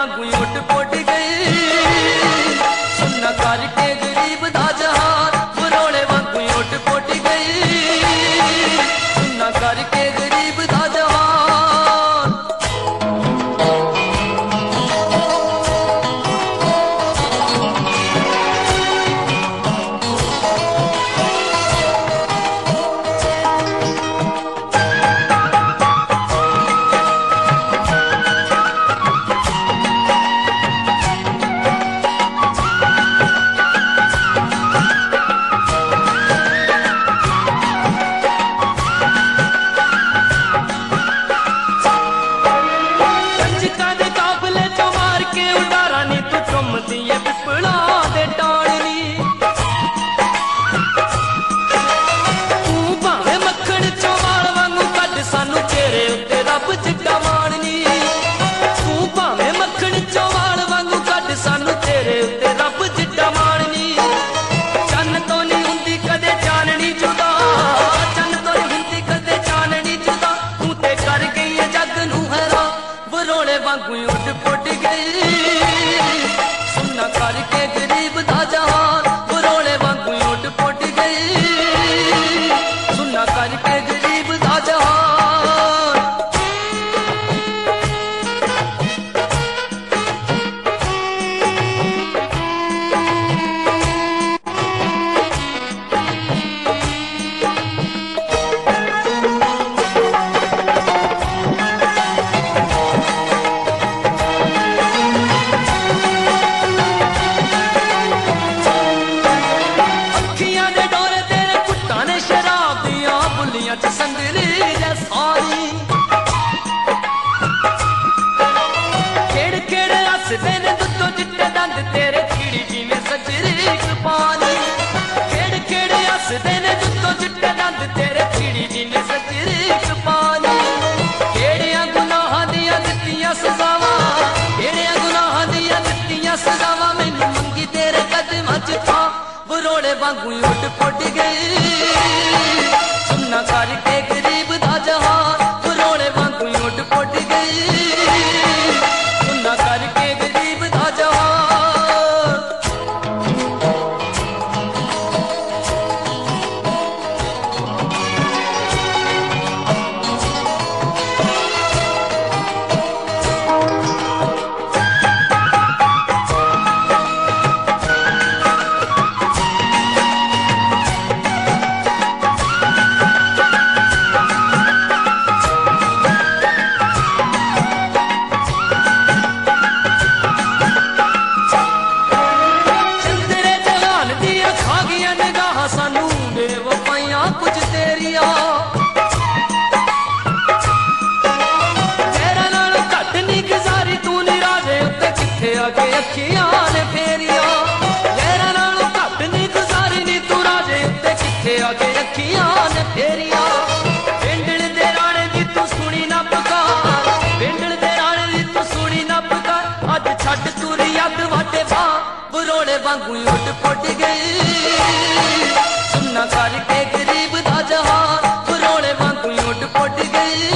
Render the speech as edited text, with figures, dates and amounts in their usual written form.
वांगू उठ पुट गई सुनना करके गरीब दा जहान बरोले वांगू उठ पुट गई सुनना करके गरीब दा जहान। वांगू उठ पुट गई सुनना करके गरीब दा जहान बरोले वांगू उठ पुट गई सुनना करके गरीब दा जहान। तेरे खिड़ी जिमें सजरी पानी खेड़ खेड़ हसदे ने जुत्तो चिट्टे दंद तेरे खिड़ी जिमें सजरी पानी केड़ियां गुनाहां दियां दित्तियां सजावां केड़ियां गुनाहां दियां दित्तियां सजावां मैनू मंगी तेरे कदमां च पा बरोड़े वांगू उठ पुट गई सुनना करके गरीब दा जहान बरोड़े वांगू उठ पुट गई सुनना करके गरीब दा जहान। अखियां ने फेरिया गैरा नालों घट नी गुजारी नी तू राजे उत्ते किथे आके अखियां ने फेरिया पिंडल दे राणे दी तू सुनी ना पुकार पिंडल दे राणे दी तू सुनी ना पुकार अज छड्ड तुरी अग वाटे बा बरोड़े वांगू उठ पुट गई सुनना करके गरीब दा जहान बरोड़े वांगू उठ पुट गई